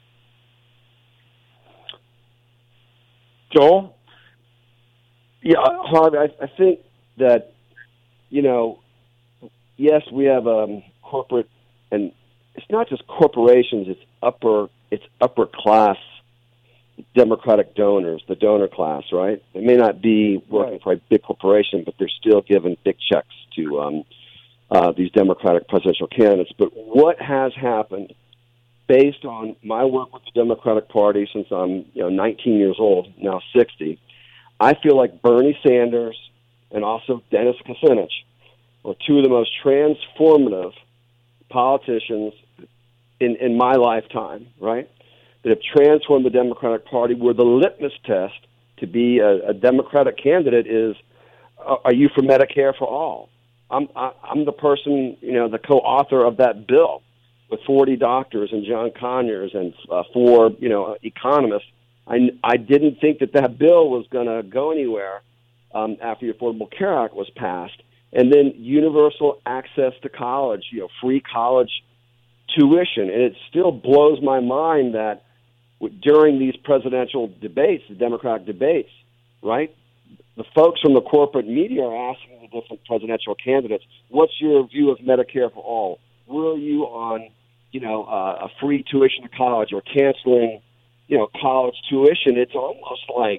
Joel? Yeah, Harvey, I, I think that, you know, yes, we have um, corporate, and it's not just corporations, it's upper, it's upper class Democratic donors, the donor class, right? They may not be working Right. for a big corporation, but they're still giving big checks to um, uh, these Democratic presidential candidates. But what has happened, based on my work with the Democratic Party since I'm you know nineteen years old, now sixty, I feel like Bernie Sanders and also Dennis Kucinich are two of the most transformative politicians in, in my lifetime, right? That have transformed the Democratic Party, where the litmus test to be a, a Democratic candidate is, uh, are you for Medicare for all? I'm I, I'm the person, you know, the co-author of that bill with forty doctors and John Conyers and uh, four, you know, economists. I, I didn't think that that bill was going to go anywhere um, after the Affordable Care Act was passed. And then universal access to college, you know, free college tuition. And it still blows my mind that during these presidential debates, the Democratic debates, right, the folks from the corporate media are asking the different presidential candidates, what's your view of Medicare for all? Were you on, you know, uh, a free tuition to college or canceling, you know, college tuition? It's almost like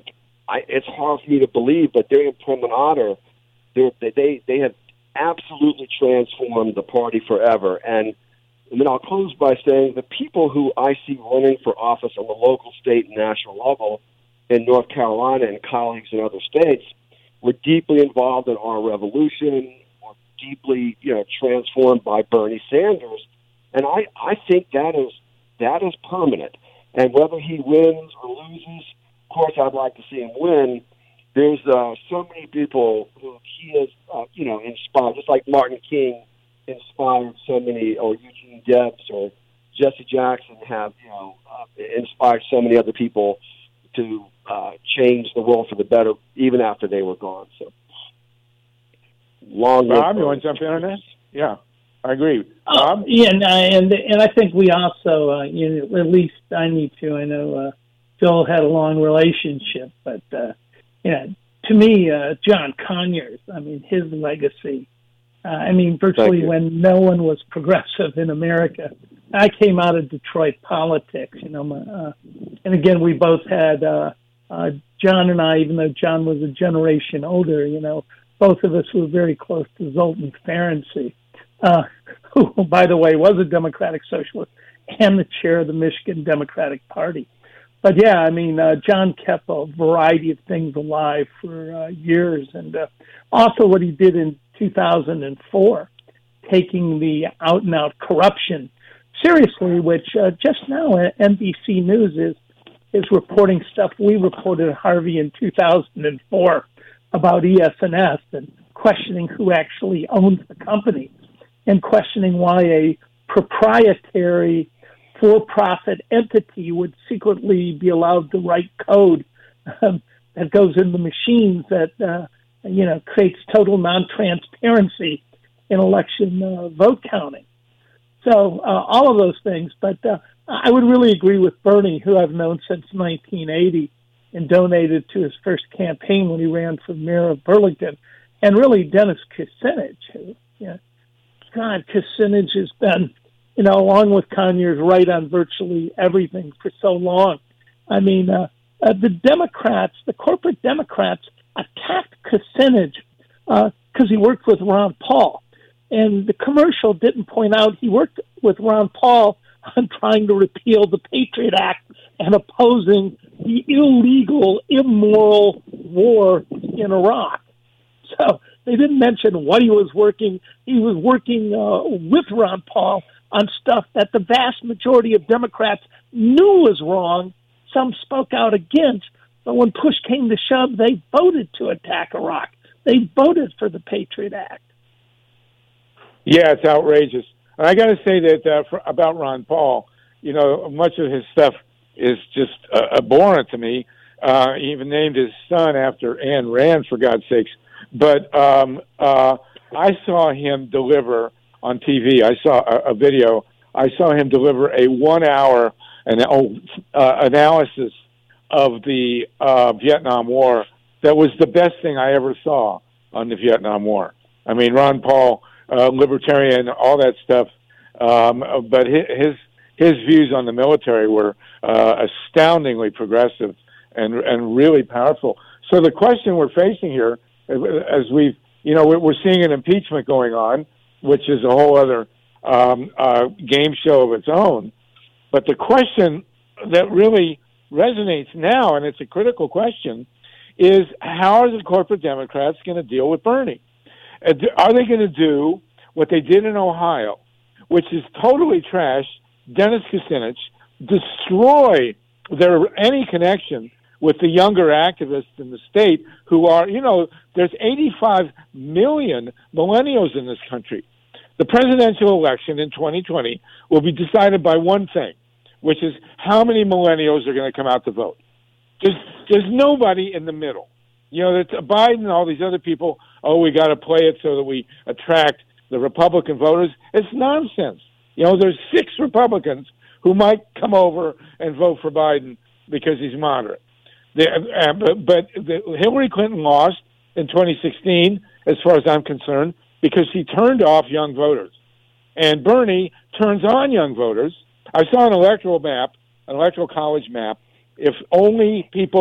I, it's hard for me to believe, but their imprimatur, they they they have absolutely transformed the party forever. And, and then I'll close by saying the people who I see running for office on the local, state, and national level in North Carolina and colleagues in other states were deeply involved in our revolution, or deeply, you know, transformed by Bernie Sanders. And I, I think that is that is permanent. And whether he wins or loses, of course, I'd like to see him win. There's uh, so many people who he has, uh, you know, inspired, just like Martin King inspired so many, or Eugene Debs or Jesse Jackson have, you know, uh, inspired so many other people to uh, change the world for the better, even after they were gone. So, long. Bob, you want to jump in on that? Yeah, I agree. Bob? Oh, yeah, and, and and I think we also, uh, you know, at least I need to. I know uh, Phil had a long relationship, but uh, you know, to me, uh, John Conyers. I mean, his legacy. Uh, I mean, virtually when no one was progressive in America. I came out of Detroit politics, you know, uh, and again, we both had, uh, uh, John and I, even though John was a generation older, you know, both of us were very close to Zoltan Ferenczi, uh, who, by the way, was a Democratic Socialist and the chair of the Michigan Democratic Party. But yeah, I mean, uh, John kept a variety of things alive for uh, years, and uh, also what he did in two thousand four, taking the out-and-out corruption seriously, which uh, just now N B C News is is reporting stuff we reported at Harvey in two thousand four about E S N S, and questioning who actually owns the company, and questioning why a proprietary for-profit entity would secretly be allowed to write code um, that goes in the machines that uh, you know creates total non-transparency in election uh, vote counting. So uh, all of those things, but uh, I would really agree with Bernie, who I've known since nineteen eighty and donated to his first campaign when he ran for mayor of Burlington, and really Dennis Kucinich, who, you know, God, Kucinich has been, you know, along with Conyers, right on virtually everything for so long. I mean, uh, uh, the Democrats, the corporate Democrats, attacked Kucinich because uh, he worked with Ron Paul. And the commercial didn't point out he worked with Ron Paul on trying to repeal the Patriot Act and opposing the illegal, immoral war in Iraq. So they didn't mention what he was working. He was working uh, with Ron Paul on stuff that the vast majority of Democrats knew was wrong. Some spoke out against, but when push came to shove, they voted to attack Iraq. They voted for the Patriot Act. Yeah, it's outrageous. And I got to say that uh, for, about Ron Paul, you know, much of his stuff is just uh, abhorrent to me. Uh, he even named his son after Ayn Rand, for God's sakes. But um, uh, I saw him deliver on T V. I saw a, a video. I saw him deliver a one-hour an, oh, uh, analysis of the uh, Vietnam War that was the best thing I ever saw on the Vietnam War. I mean, Ron Paul... Uh, libertarian, all that stuff, um, but his his views on the military were uh, astoundingly progressive and and really powerful. So the question we're facing here, as we've, you know, we're seeing an impeachment going on, which is a whole other um, uh, game show of its own. But the question that really resonates now, and it's a critical question, is how are the corporate Democrats going to deal with Bernie? Are they going to do what they did in Ohio, which is totally trash Dennis Kucinich, destroy their any connection with the younger activists in the state who are, you know, there's eighty-five million millennials in this country. The presidential election in twenty twenty will be decided by one thing, which is how many millennials are going to come out to vote. There's, there's nobody in the middle. You know, that Biden and all these other people, oh, we got to play it so that we attract the Republican voters. It's nonsense. You know, there's six Republicans who might come over and vote for Biden because he's moderate. They, uh, but but the, Hillary Clinton lost in twenty sixteen, as far as I'm concerned, because he turned off young voters. And Bernie turns on young voters. I saw an electoral map, an electoral college map. If only people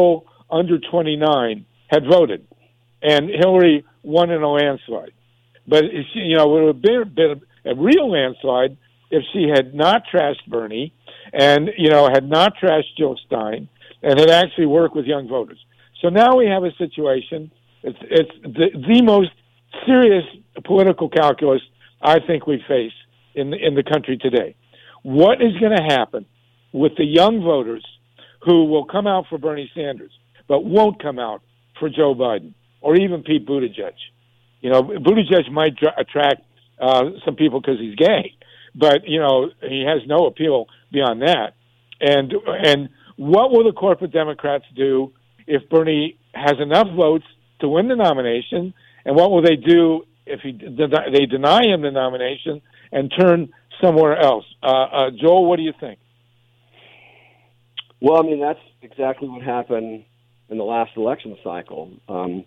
under twenty-nine had voted, and Hillary won in a landslide. But, you know, it would have been, been a real landslide if she had not trashed Bernie and, you know, had not trashed Jill Stein and had actually worked with young voters. So now we have a situation, it's, it's the, the most serious political calculus I think we face in the, in the country today. What is going to happen with the young voters who will come out for Bernie Sanders but won't come out for Joe Biden or even Pete Buttigieg? You know, Buttigieg might dra- attract uh, some people because he's gay, but, you know, he has no appeal beyond that. And and what will the corporate Democrats do if Bernie has enough votes to win the nomination? And what will they do if he de- they deny him the nomination and turn somewhere else? Uh, uh, Joel, what do you think? Well, I mean, that's exactly what happened in the last election cycle. Um,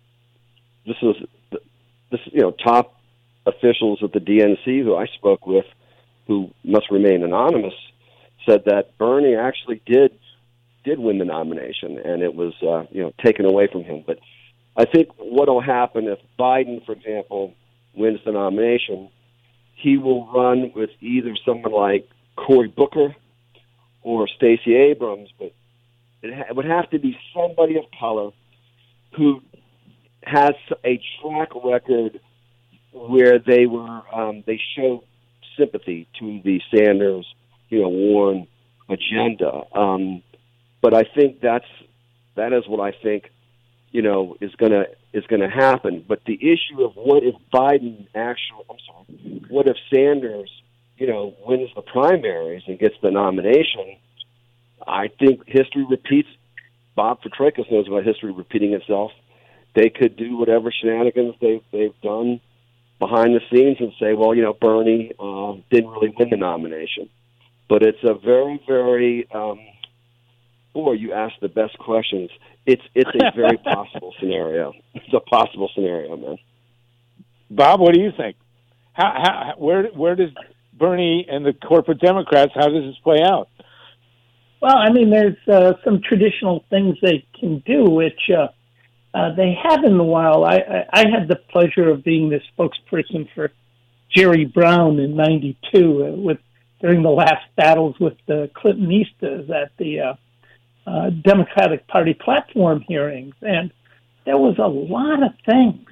this was, this you know, top officials at the D N C who I spoke with, who must remain anonymous, said that Bernie actually did did win the nomination, and it was uh, you know taken away from him. But I think what will happen if Biden, for example, wins the nomination, he will run with either someone like Cory Booker or Stacey Abrams, but it, ha- it would have to be somebody of color who has a track record where they were um, they show sympathy to the Sanders, you know, Warren agenda. Um, but I think that's that is what I think, you know, is gonna is gonna happen. But the issue of what if Biden actually, I'm sorry, what if Sanders, you know, wins the primaries and gets the nomination? I think history repeats. Bob Petrakis knows about history repeating itself. They could do whatever shenanigans they've they've done behind the scenes and say, well, you know, Bernie uh, didn't really win the nomination. But it's a very, very, um, boy, you ask the best questions. It's it's a very possible scenario. It's a possible scenario, man. Bob, what do you think? How, how where where does Bernie and the corporate Democrats, how does this play out? Well, I mean, there's uh, some traditional things they can do, which uh, uh, they haven't in a while. I, I, I had the pleasure of being the spokesperson for Jerry Brown in ninety-two uh, with during the last battles with the Clintonistas at the uh, uh, Democratic Party platform hearings. And there was a lot of things,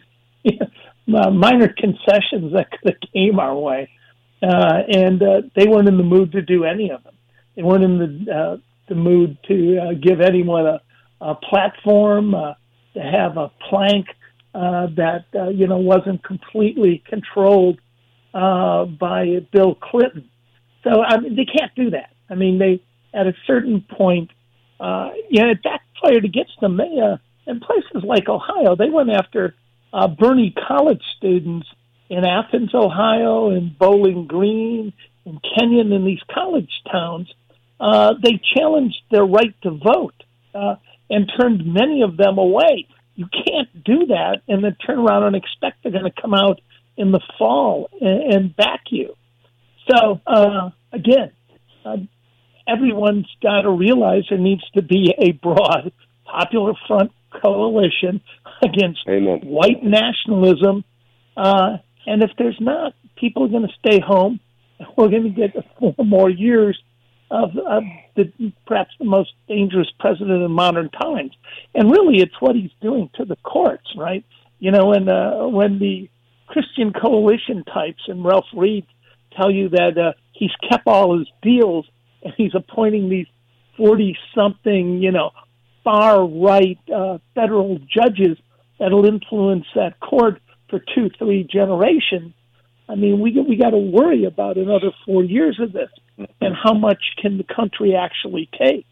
uh, minor concessions that could have came our way. Uh, and uh, they weren't in the mood to do any of them. They weren't in the uh, the mood to uh, give anyone a, a platform, uh, to have a plank uh, that, uh, you know, wasn't completely controlled uh, by Bill Clinton. So, I mean, they can't do that. I mean, they, at a certain point, uh, you know, it backfired against them. They, uh, in places like Ohio, they went after uh, Bernie college students in Athens, Ohio, and Bowling Green, in Kenyon, in these college towns. Uh, they challenged their right to vote uh, and turned many of them away. You can't do that and then turn around and expect they're going to come out in the fall and, and back you. So, uh, again, uh, everyone's got to realize there needs to be a broad popular front coalition against Amen. white nationalism. Uh, and if there's not, people are going to stay home. We're going to get four more years of, of the, perhaps the most dangerous president in modern times. And really, it's what he's doing to the courts, right? You know, and uh, when the Christian Coalition types and Ralph Reed tell you that uh, he's kept all his deals and he's appointing these forty-something, you know, far-right uh, federal judges that'll influence that court for two, three generations. I mean, we we got to worry about another four years of this, and how much can the country actually take?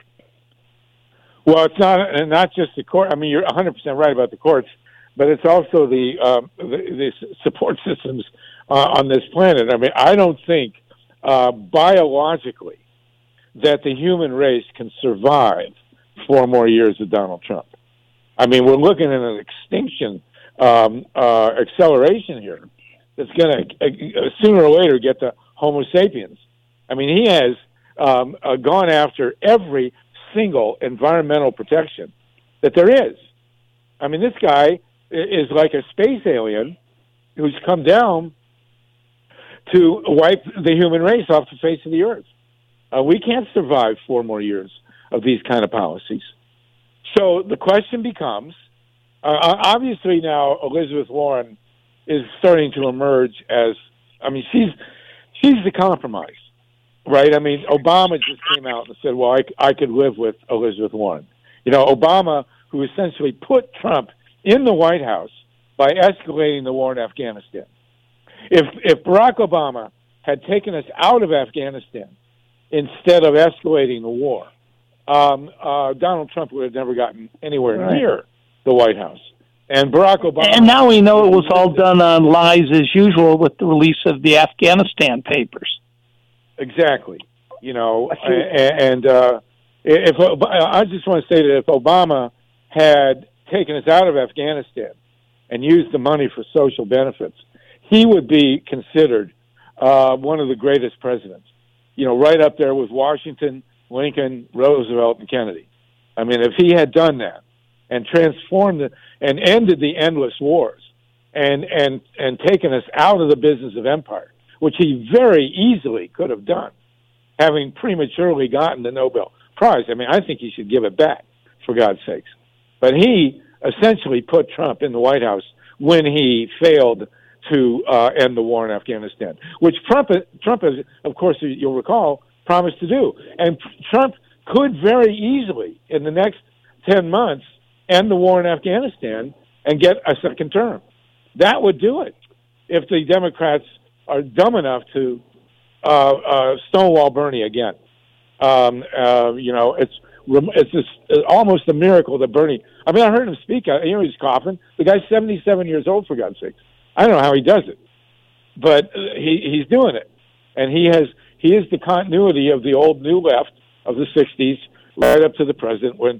Well, it's not and not just the court. I mean, you're one hundred percent right about the courts, but it's also the um, the, the support systems uh, on this planet. I mean, I don't think uh, biologically that the human race can survive four more years of Donald Trump. I mean, we're looking at an extinction um, uh, acceleration here that's going to uh, sooner or later get to Homo sapiens. I mean, he has um, uh, gone after every single environmental protection that there is. I mean, this guy is like a space alien who's come down to wipe the human race off the face of the earth. Uh, we can't survive four more years of these kind of policies. So the question becomes, uh, obviously now Elizabeth Warren is starting to emerge as, I mean, she's she's the compromise, right? I mean, Obama just came out and said, well, I, I could live with Elizabeth Warren. You know, Obama, who essentially put Trump in the White House by escalating the war in Afghanistan. If if Barack Obama had taken us out of Afghanistan instead of escalating the war, um, uh, Donald Trump would have never gotten anywhere right. near the White House. And Barack Obama... And now we know it was all done on lies as usual with the release of the Afghanistan papers. Exactly. You know, and uh, if I just want to say that if Obama had taken us out of Afghanistan and used the money for social benefits, he would be considered uh, one of the greatest presidents. You know, right up there with Washington, Lincoln, Roosevelt, and Kennedy. I mean, if he had done that and transformed it and ended the endless wars and and and taken us out of the business of empire, which he very easily could have done, having prematurely gotten the Nobel Prize. I mean, I think he should give it back, for God's sakes. But he essentially put Trump in the White House when he failed to uh, end the war in Afghanistan, which Trump, Trump has, of course, you'll recall, promised to do. And Trump could very easily, in the next ten months, end the war in Afghanistan and get a second term. That would do it if the Democrats are dumb enough to uh, uh, Stonewall Bernie again. Um, uh, you know, it's it's just it's almost a miracle that Bernie. I mean, I heard him speak. You know, he's coughing. The guy's seventy-seven years old, for God's sakes. I don't know how he does it, but he he's doing it, and he has he is the continuity of the old new left of the sixties, right up to the present. When,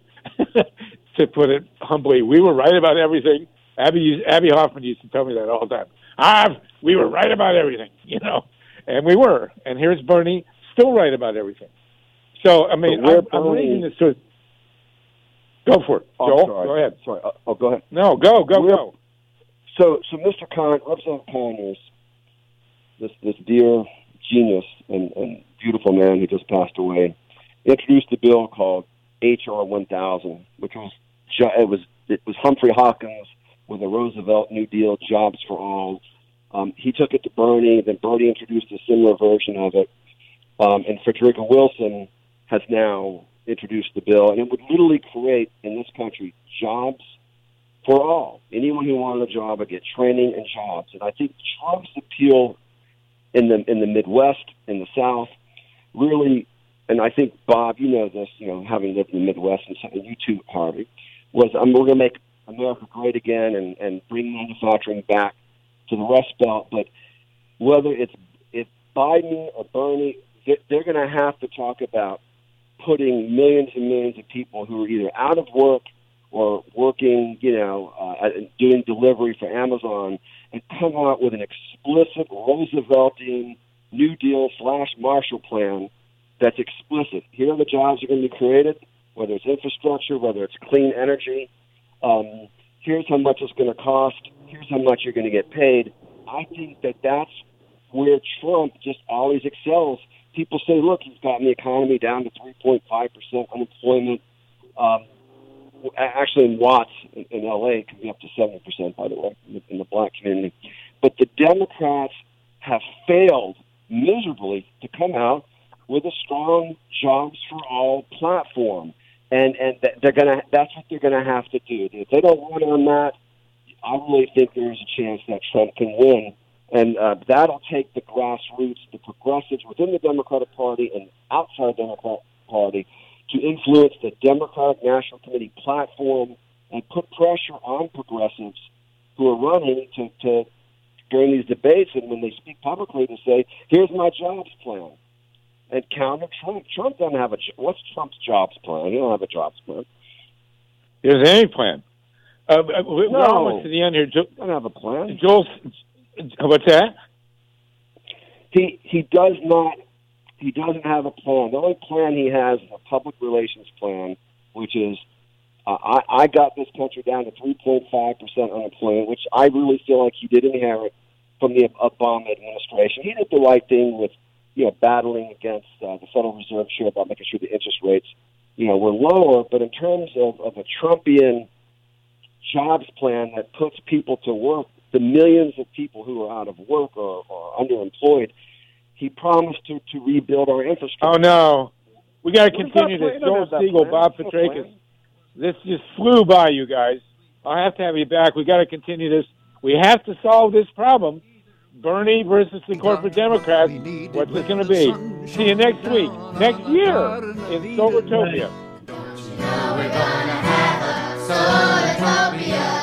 to put it humbly, we were right about everything. Abby Abby Hoffman used to tell me that all the time. Ah, we were right about everything, you know, and we were. And here's Bernie, still right about everything. So I mean, I'm, I'm reading this to go for it, oh, Joel. Sorry. Go ahead. Sorry. Oh, go ahead. No, go, go, we're, go. So, so Mister Con, Representative Conyers, this this dear genius and, and beautiful man who just passed away, introduced a bill called H R one thousand, which was it was it was Humphrey Hawkins with a Roosevelt New Deal, jobs for all. Um, he took it to Bernie, then Bernie introduced a similar version of it, um, and Frederica Wilson has now introduced the bill, and it would literally create in this country jobs for all. Anyone who wanted a job would get training and jobs. And I think Trump's appeal in the in the Midwest, in the South, really, and I think, Bob, you know this, you know, having lived in the Midwest, and you too, Harvey, was um, we're going to make America great again and, and bring manufacturing back to the Rust Belt. But whether it's, it's Biden or Bernie, they're going to have to talk about putting millions and millions of people who are either out of work or working, you know, uh, doing delivery for Amazon, and come out with an explicit Rooseveltian New Deal slash Marshall Plan that's explicit. Here are the jobs that are going to be created, whether it's infrastructure, whether it's clean energy. Um, here's how much it's going to cost. Here's how much you're going to get paid. I think that that's where Trump just always excels. People say, look, he's gotten the economy down to three point five percent unemployment. Um, Actually, in Watts, in, in L A, it can be up to seventy percent, by the way, in the, in the black community. But the Democrats have failed miserably to come out with a strong jobs for all platform, and and they're gonna. That's what they're gonna have to do. If they don't win on that, I really think there is a chance that Trump can win, and uh, that'll take the grassroots, the progressives within the Democratic Party and outside the Democratic Party, to influence the Democratic National Committee platform and put pressure on progressives who are running to, to during these debates and when they speak publicly to say, here's my jobs plan, and counter Trump. Trump doesn't have a, what's Trump's jobs plan? He don't have a jobs plan. He doesn't have any plan. Uh, we're no. almost to the end here. Joel, doesn't have a plan. Joel, what's that? He, he does not He doesn't have a plan. The only plan he has is a public relations plan, which is Uh, I, I got this country down to three point five percent unemployment, which I really feel like he did inherit from the Obama administration. He did the right thing with, you know, battling against uh, the Federal Reserve Chair about making sure the interest rates, you know, were lower. But in terms of, of a Trumpian jobs plan that puts people to work, the millions of people who are out of work or, or underemployed, he promised to, to rebuild our infrastructure. Oh, no. We got to There's continue no this. plan. Joel There's no Siegel, plan. Bob There's no Petrakis. plan. This just flew by, you guys. I have to have you back. We got to continue this. We have to solve this problem. Bernie versus the corporate Democrats. What's it going to be? See you next week, next year in Solartopia. Don't you know we're gonna have a Solartopia?